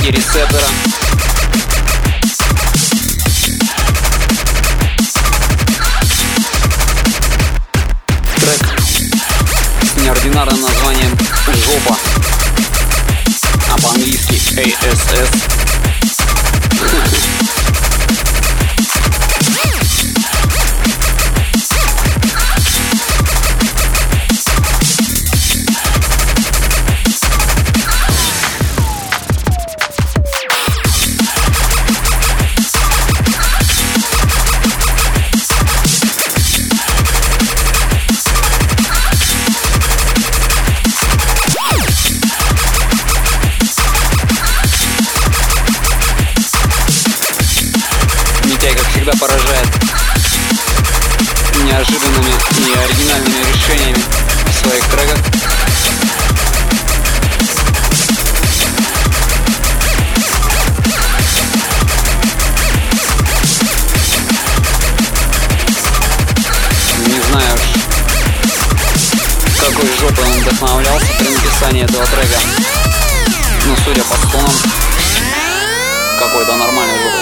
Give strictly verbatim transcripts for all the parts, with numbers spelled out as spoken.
энергии рецептора. Трек с неординарным названием «Жопа», а по-английски эй эс эс. Как всегда, поражает неожиданными и оригинальными решениями в своих треках. Не знаю уж, какой жопой он вдохновлялся при написании этого трека, но судя по стонам, какой-то нормальной жопой.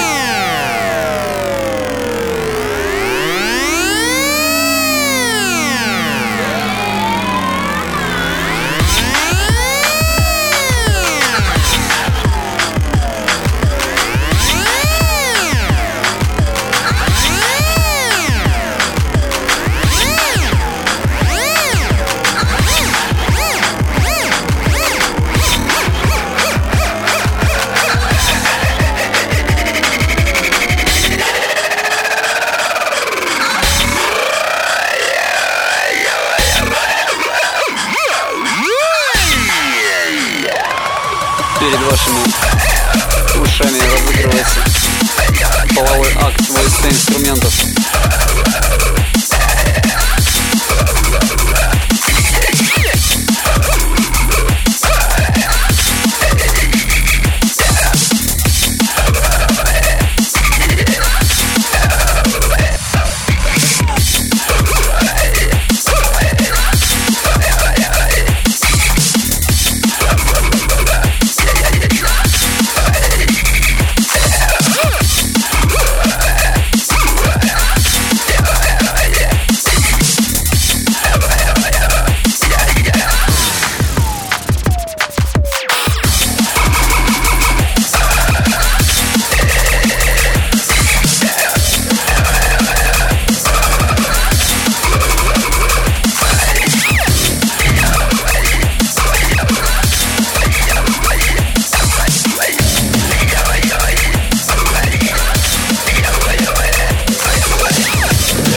Перед вашими ушами разыгрывается половой акт войска инструмента.